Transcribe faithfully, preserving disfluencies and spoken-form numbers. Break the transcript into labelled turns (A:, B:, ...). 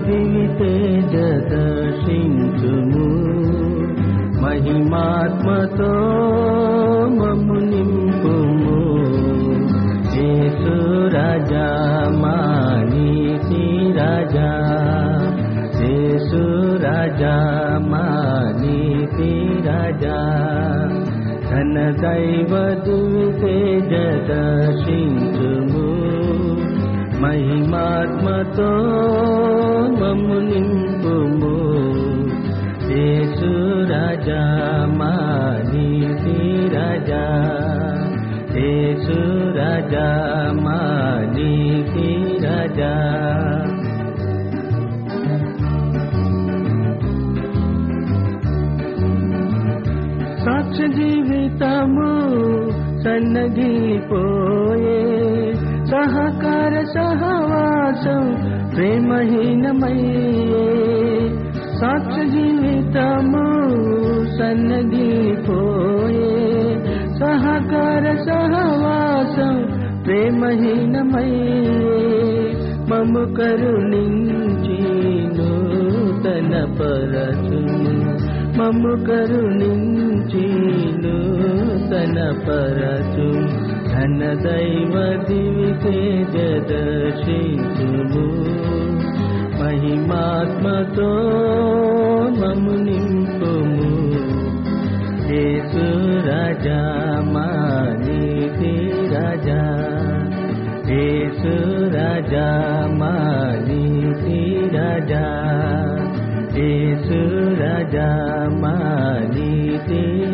A: దివితేజ దర్శించుము మహిమాత్మతో మమ్ము నింపుము యేసు రాజా మా నీతి రాజా యేసు రాజా మా నీతి రాజా ఘన దైవ దివితేజ దర్శించుము మహిమాత్మతో మమ్ము నింపుము యేసు రాజా మా నీతి రాజా యేసు రాజా మా నీతి రాజా సాక్షి జీవితము సన్నగిపోయే సహకార సహవాసం ప్రేమహీనమయ్యే సాక్షి జీవితము సన్నగిపోయే సహకార సహవాసం ప్రేమహీనమయ్యే మమ్ము కరుణించి నూతన పరచుము మమ్ము కరుణించి నూతన పరచుము ఘన దైవ దివితేజ దర్శించుము మహిమాత్మతో మమ్ము నింపుము యేసు రాజా మా నీతి రాజా యేసు రాజా మా నీతి రాజా యేసు రాజా మా నీతి